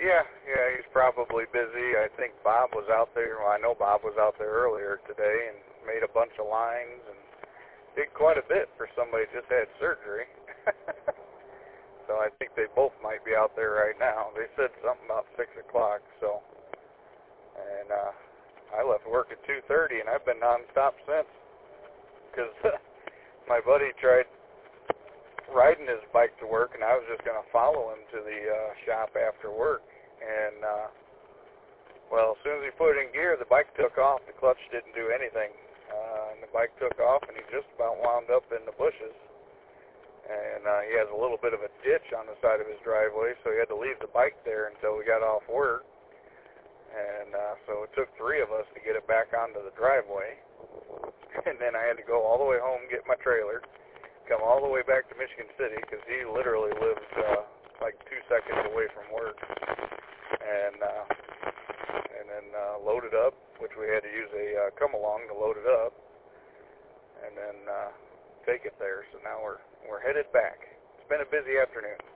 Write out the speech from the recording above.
Yeah, he's probably busy. I think Bob was out there. Well, I know Bob was out there earlier today and made a bunch of lines and did quite a bit for somebody who just had surgery. So I think they both might be out there right now. They said something about 6 o'clock, so. And I left work at 2:30, and I've been nonstop since. Because my buddy tried riding his bike to work, and I was just going to follow him to the shop after work. And, well, as soon as he put it in gear, the bike took off. The clutch didn't do anything. And the bike took off, and he just about wound up in the bushes. And he has a little bit of a ditch on the side of his driveway, so he had to leave the bike there until we got off work. And so it took 3 of us to get it back onto the driveway. And then I had to go all the way home, get my trailer, come all the way back to Michigan City, because he literally lives like 2 seconds away from work. And then load it up, which we had to use a come-along to load it up, and then take it there. So now we're headed back. It's been a busy afternoon.